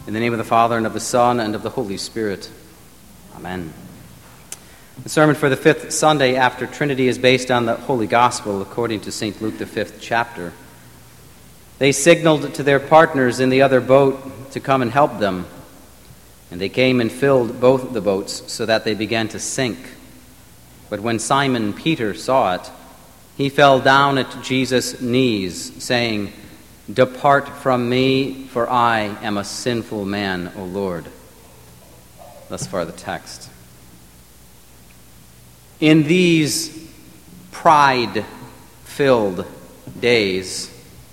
In the name of the Father, and of the Son, and of the Holy Spirit. Amen. The sermon for the fifth Sunday after Trinity is based on the Holy Gospel according to St. Luke, the fifth chapter. They signaled to their partners in the other boat to come and help them, and they came and filled both the boats so that they began to sink. But when Simon Peter saw it, he fell down at Jesus' knees, saying, "Depart from me, for I am a sinful man, O Lord." Thus far the text. In these pride-filled days,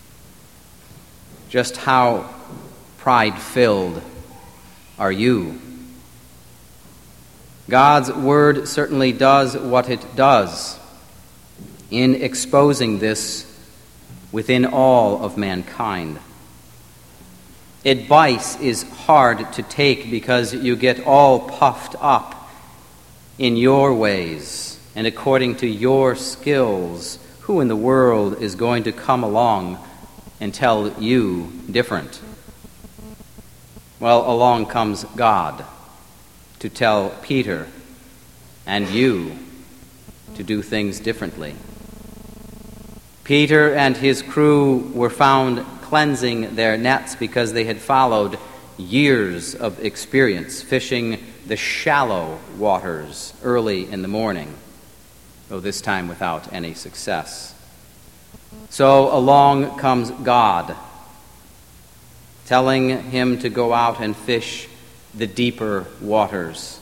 just how pride-filled are you? God's word certainly does what it does in exposing this within all of mankind. Advice is hard to take because you get all puffed up in your ways and according to your skills. Who in the world is going to come along and tell you different? Well, along comes God to tell Peter and you to do things differently. Peter and his crew were found cleansing their nets because they had followed years of experience fishing the shallow waters early in the morning, though this time without any success. So along comes God, telling him to go out and fish the deeper waters.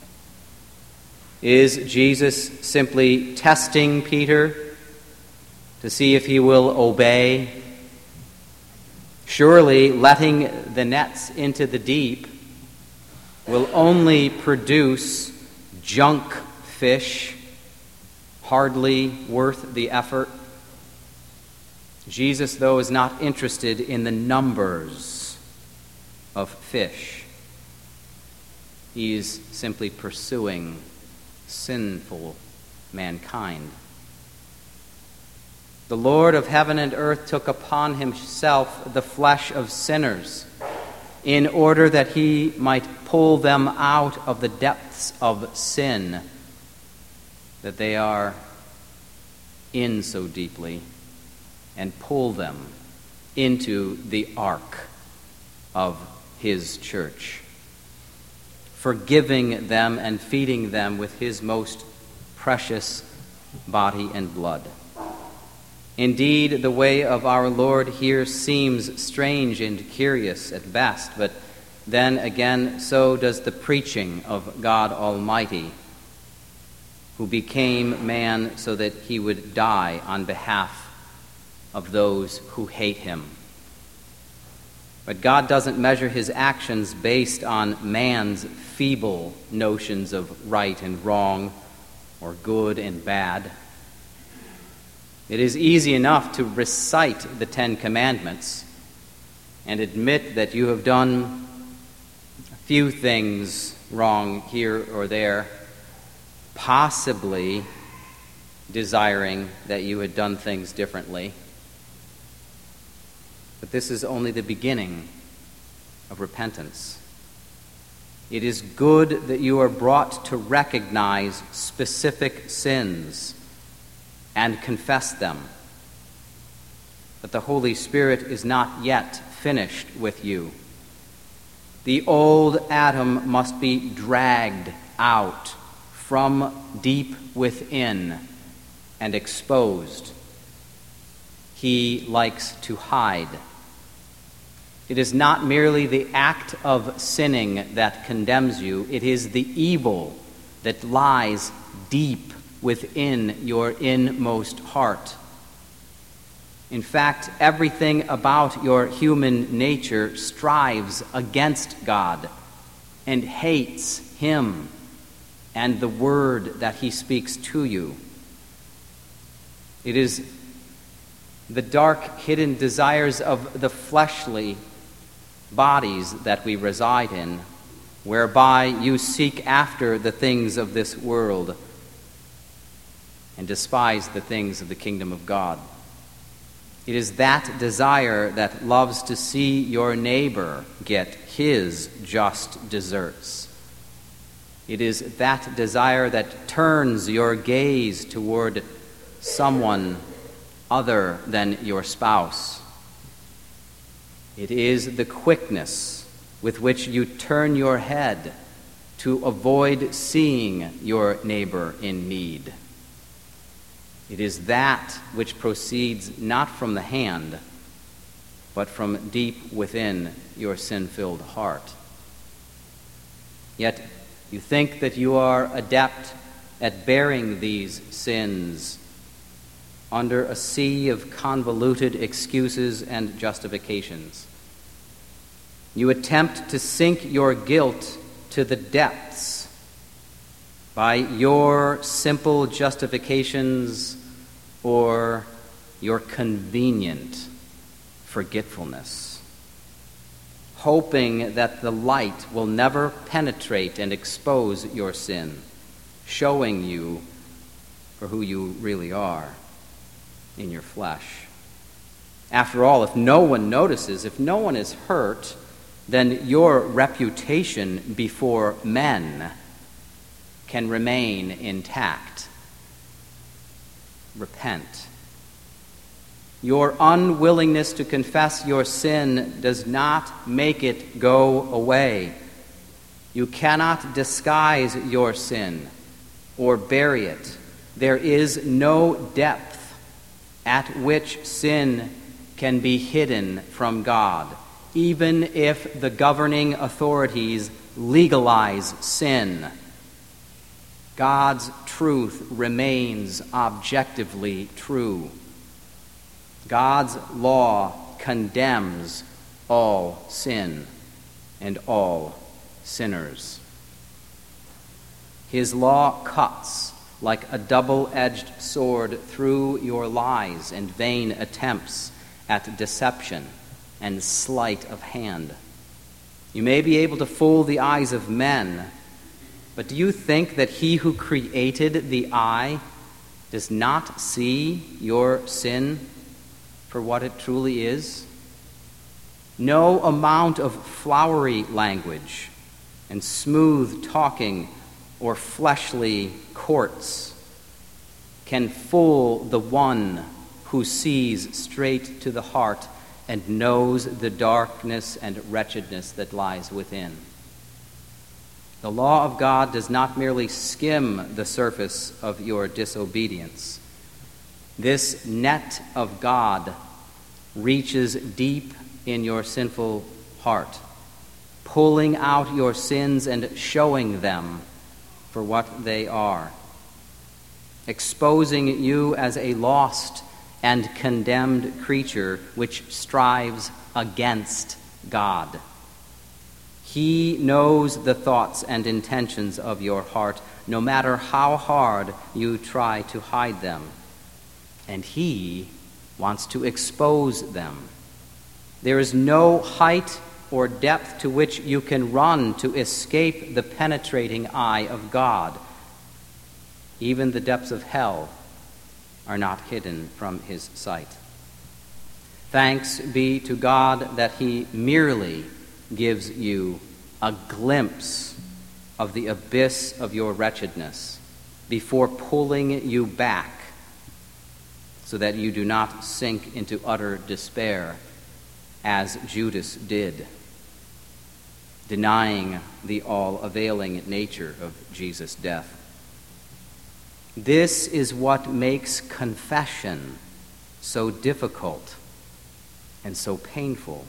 Is Jesus simply testing Peter to see if he will obey? Surely letting the nets into the deep will only produce junk fish, hardly worth the effort. Jesus, though, is not interested in the numbers of fish. He is simply pursuing sinful mankind. The Lord of heaven and earth took upon himself the flesh of sinners in order that he might pull them out of the depths of sin that they are in so deeply and pull them into the ark of his church, forgiving them and feeding them with his most precious body and blood. Indeed, the way of our Lord here seems strange and curious at best, but then again, so does the preaching of God Almighty, who became man so that he would die on behalf of those who hate him. But God doesn't measure his actions based on man's feeble notions of right and wrong, or good and bad. It is easy enough to recite the Ten Commandments and admit that you have done a few things wrong here or there, possibly desiring that you had done things differently. But this is only the beginning of repentance. It is good that you are brought to recognize specific sins and confess them. But the Holy Spirit is not yet finished with you. The old Adam must be dragged out from deep within and exposed. He likes to hide. It is not merely the act of sinning that condemns you, it is the evil that lies deep within your inmost heart. In fact, everything about your human nature strives against God and hates him and the word that he speaks to you. It is the dark, hidden desires of the fleshly bodies that we reside in, whereby you seek after the things of this world and despise the things of the kingdom of God. It is that desire that loves to see your neighbor get his just deserts. It is that desire that turns your gaze toward someone other than your spouse. It is the quickness with which you turn your head to avoid seeing your neighbor in need. It is that which proceeds not from the hand, but from deep within your sin-filled heart. Yet you think that you are adept at bearing these sins under a sea of convoluted excuses and justifications. You attempt to sink your guilt to the depths by your simple justifications or your convenient forgetfulness, hoping that the light will never penetrate and expose your sin, showing you for who you really are in your flesh. After all, if no one notices, if no one is hurt, then your reputation before men can remain intact. Repent. Your unwillingness to confess your sin does not make it go away. You cannot disguise your sin or bury it. There is no depth at which sin can be hidden from God, even if the governing authorities legalize sin. God's truth remains objectively true. God's law condemns all sin and all sinners. His law cuts like a double-edged sword through your lies and vain attempts at deception and sleight of hand. You may be able to fool the eyes of men, but do you think that he who created the eye does not see your sin for what it truly is? No amount of flowery language and smooth talking or fleshly courts can fool the one who sees straight to the heart and knows the darkness and wretchedness that lies within. The law of God does not merely skim the surface of your disobedience. This net of God reaches deep in your sinful heart, pulling out your sins and showing them for what they are, exposing you as a lost and condemned creature which strives against God. He knows the thoughts and intentions of your heart, no matter how hard you try to hide them, and He wants to expose them. There is no height or depth to which you can run to escape the penetrating eye of God. Even the depths of hell are not hidden from His sight. Thanks be to God that He merely gives you a glimpse of the abyss of your wretchedness before pulling you back so that you do not sink into utter despair as Judas did, denying the all-availing nature of Jesus' death. This is what makes confession so difficult and so painful.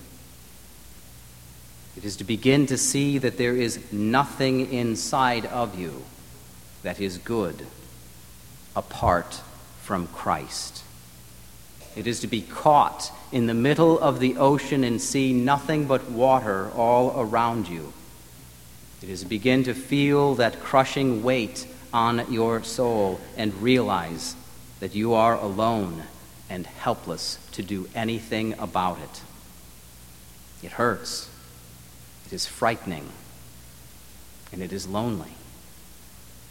It is to begin to see that there is nothing inside of you that is good apart from Christ. It is to be caught in the middle of the ocean and see nothing but water all around you. It is to begin to feel that crushing weight on your soul and realize that you are alone and helpless to do anything about it. It hurts. It is frightening. And it is lonely.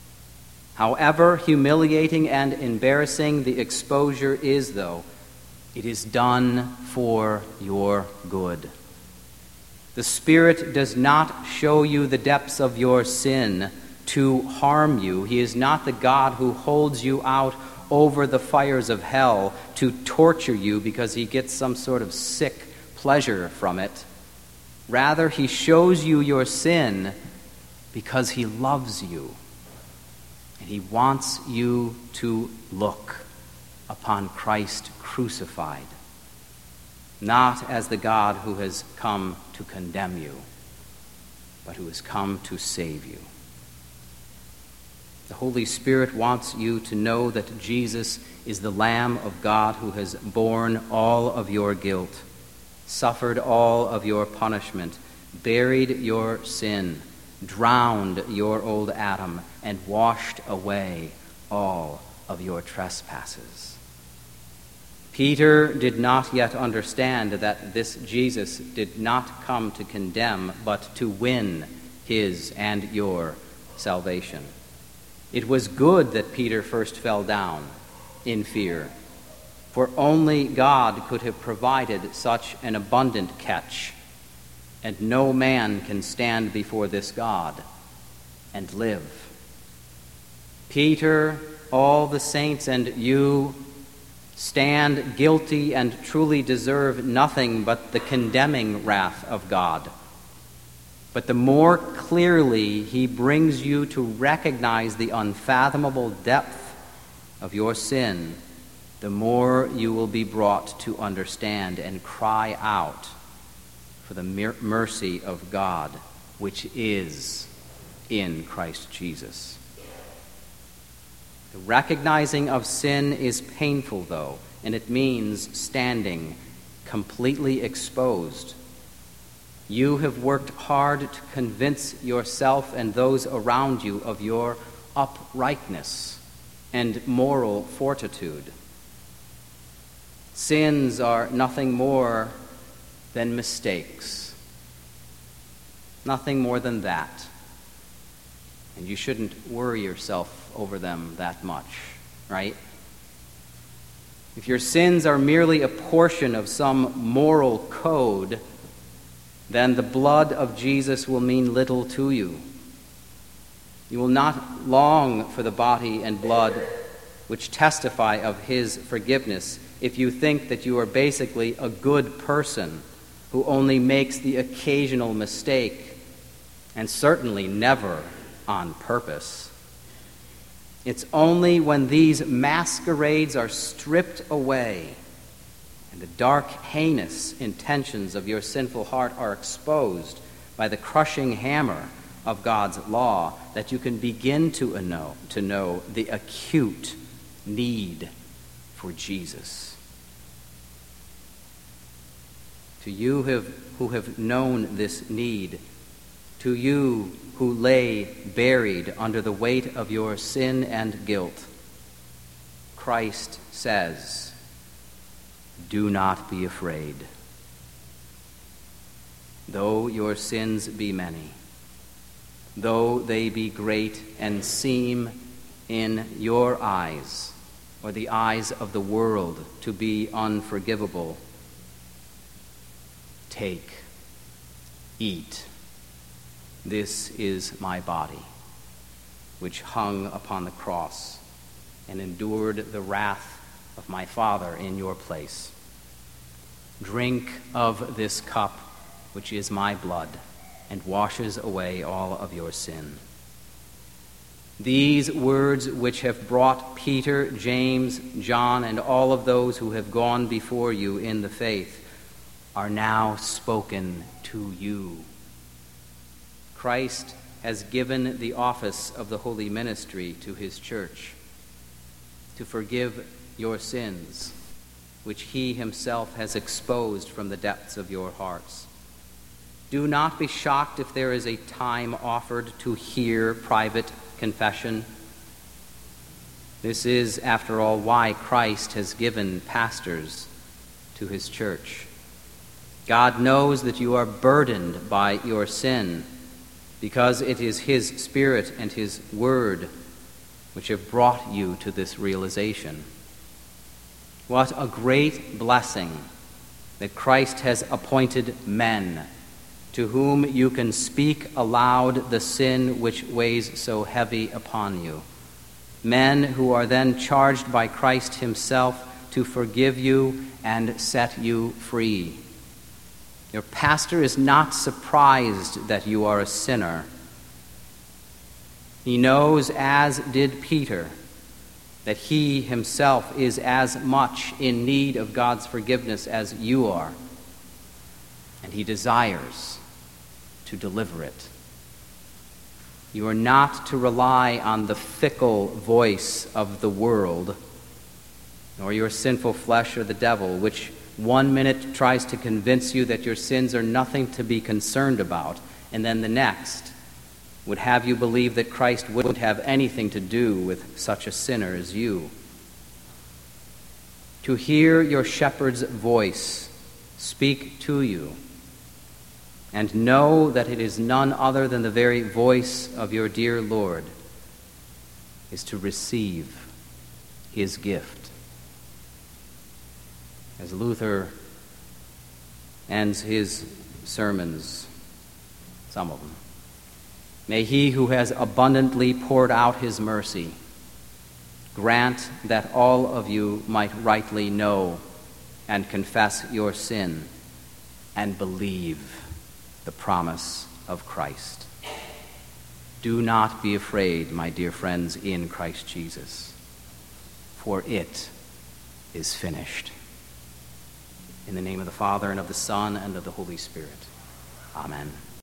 However humiliating and embarrassing the exposure is, though, It is done for your good. The Spirit does not show you the depths of your sin to harm you. He is not the God who holds you out over the fires of hell to torture you because he gets some sort of sick pleasure from it. Rather, he shows you your sin because he loves you. And he wants you to look upon Christ crucified, not as the God who has come to condemn you, but who has come to save you. The Holy Spirit wants you to know that Jesus is the Lamb of God who has borne all of your guilt, suffered all of your punishment, buried your sin, drowned your old Adam, and washed away all of your trespasses. Peter did not yet understand that this Jesus did not come to condemn, but to win his and your salvation. It was good that Peter first fell down in fear, for only God could have provided such an abundant catch, and no man can stand before this God and live. Peter, all the saints, and you stand guilty and truly deserve nothing but the condemning wrath of God. But the more clearly he brings you to recognize the unfathomable depth of your sin, the more you will be brought to understand and cry out for the mercy of God, which is in Christ Jesus. The recognizing of sin is painful, though, and it means standing completely exposed. You have worked hard to convince yourself and those around you of your uprightness and moral fortitude. Sins are nothing more than mistakes. Nothing more than that. And you shouldn't worry yourself over them that much, right? If your sins are merely a portion of some moral code, then the blood of Jesus will mean little to you. You will not long for the body and blood which testify of his forgiveness if you think that you are basically a good person who only makes the occasional mistake, and certainly never on purpose. It's only when these masquerades are stripped away and the dark, heinous intentions of your sinful heart are exposed by the crushing hammer of God's law that you can begin to know the acute need for Jesus. To you who have known this need, to you who lay buried under the weight of your sin and guilt, Christ says, do not be afraid. Though your sins be many, though they be great and seem in your eyes or the eyes of the world to be unforgivable, take, eat. This is my body, which hung upon the cross and endured the wrath of my Father in your place. Drink of this cup, which is my blood, and washes away all of your sin. These words which have brought Peter, James, John, and all of those who have gone before you in the faith are now spoken to you. Christ has given the office of the holy ministry to his church to forgive your sins, which he himself has exposed from the depths of your hearts. Do not be shocked if there is a time offered to hear private confession. This is, after all, why Christ has given pastors to his church. God knows that you are burdened by your sin, because it is his Spirit and his Word which have brought you to this realization. What a great blessing that Christ has appointed men to whom you can speak aloud the sin which weighs so heavy upon you. Men who are then charged by Christ himself to forgive you and set you free. Your pastor is not surprised that you are a sinner. He knows, as did Peter, that he himself is as much in need of God's forgiveness as you are, and he desires to deliver it. You are not to rely on the fickle voice of the world, nor your sinful flesh or the devil, which 1 minute tries to convince you that your sins are nothing to be concerned about, and then the next would have you believe that Christ wouldn't have anything to do with such a sinner as you. To hear your shepherd's voice speak to you, and know that it is none other than the very voice of your dear Lord, is to receive his gift. As Luther ends his sermons, some of them, may he who has abundantly poured out his mercy grant that all of you might rightly know and confess your sin and believe the promise of Christ. Do not be afraid, my dear friends, in Christ Jesus, for it is finished. In the name of the Father, and of the Son, and of the Holy Spirit. Amen.